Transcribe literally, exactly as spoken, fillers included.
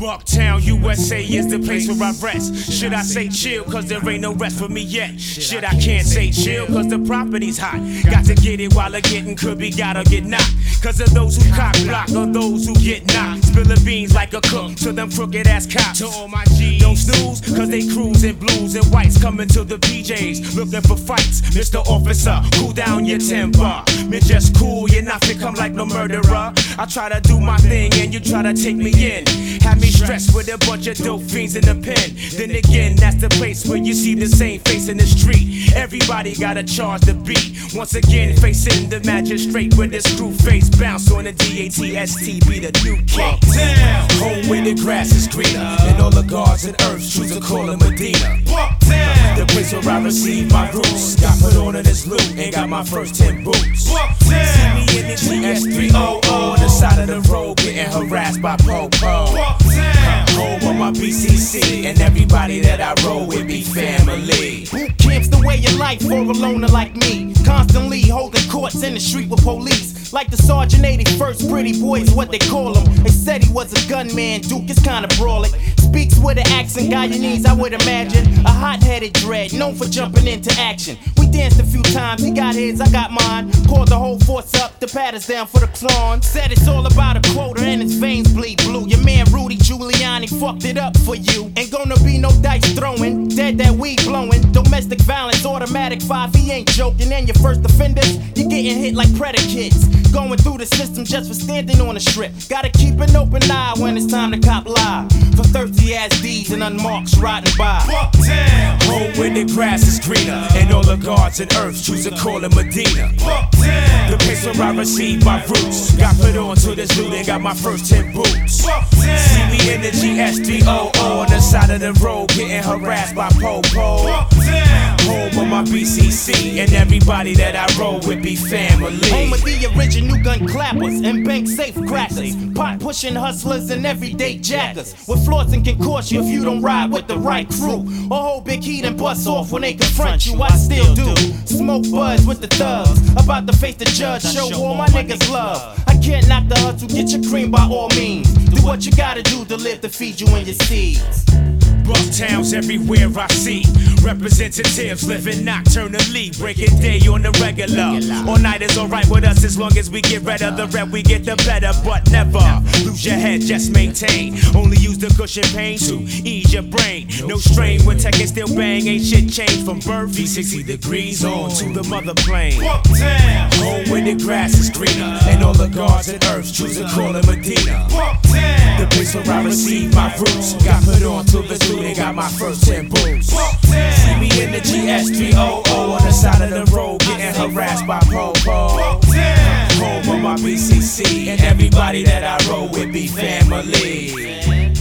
Bucktown, U S A is the place where I rest. Should I say chill, cause there ain't no rest for me yet? Shit, I can't say chill, cause the property's hot. Got to get it while the getting could be, gotta get knocked. Cause of those who cock block or those who get knocked. Spillin' beans like a cook to them crooked ass cops. To all my G's, don't snooze, cause they cruise in blues and whites. Coming to the P Js, looking for fights. Mister Officer, cool down your temper. Me just cool, you're not fit, come like no murderer. I try to do my thing and you try to take me in. Have me stressed with a bunch of dope fiends in the pen. Then again, that's the place where you see the same face in the street. Everybody got a charge to beat. Once again, facing the magistrate with his screw face. Bounce on the D A T S T, be the new king. Home where the grass is greener, and all the gods and earths choose to call it Medina. The place where I receive my roots. Got put on in this loot and got my first ten boots. See me in the G S three oh oh on the side of the road, getting harassed by Po-Po. Home on my B C C, and everybody that I roll with be family. Boot camp's the way of life for a loner like me. Constantly holding courts in the street with police. Like the Sergeant eighty-first, pretty boys, what they call him. They said he was a gunman, Duke is kinda brawling. Speaks with an accent, Guyanese, I would imagine. A hot-headed dread, known for jumping into action. We danced a few times, he got his, I got mine. Called the whole force up, the pad is down for the clone. Said it's all about a quota and his veins bleed blue. Your man Rudy Giuliani fucked it up for you. Ain't gonna be no dice throwing, dead that weed blowing. Domestic violence, automatic five, he ain't joking. And your first offenders, you're getting hit like predicates. Going through the system just for standing on the strip. Gotta keep an open eye when it's time to cop live. For thirsty ass D's and unmarked riding by. Bucktown, home where the grass is greener, and all the gods and earths choose to call it Medina. Bucktown, the place where I receive my roots. Got put on to this loot and got my first ten boots. Bucktown, see me in the G S three oh oh on the side of the road, getting harassed by Po-Po. Bucktown, home on my B C C, and everybody that I roll with be family. Home of the original gun clappers and bank safe crackers. Pot pushing hustlers and everyday jackers. With flaws and can cost you if you don't ride with the right crew. Or hold big heat and bust off when they confront you. I still do. Smoke buzz with the thugs. About to face the judge, show all my niggas love. I can't knock the hustle, get your cream by all means. Do what you gotta do to live to feed you and your seeds. Bucktown's everywhere I see representatives living nocturnally, breaking day on the regular. All night is alright with us as long as we get rid of the red, we get the better. But never lose your head, just maintain. Only use the cushion pain to ease your brain. No strain when tech can still bang, ain't shit changed from birth. V sixty degrees on to the mother plane. Bucktown, home where the grass is greener, and all the gods and earths choose to call it Medina. Bucktown, the place where I receive my roots. Got put on to the zoo and got my first ten boots. Bucktown, see me in the G S three oh oh on the side of the road, getting harassed by Po-Po. Home on my B C C, and everybody that I roll with be family.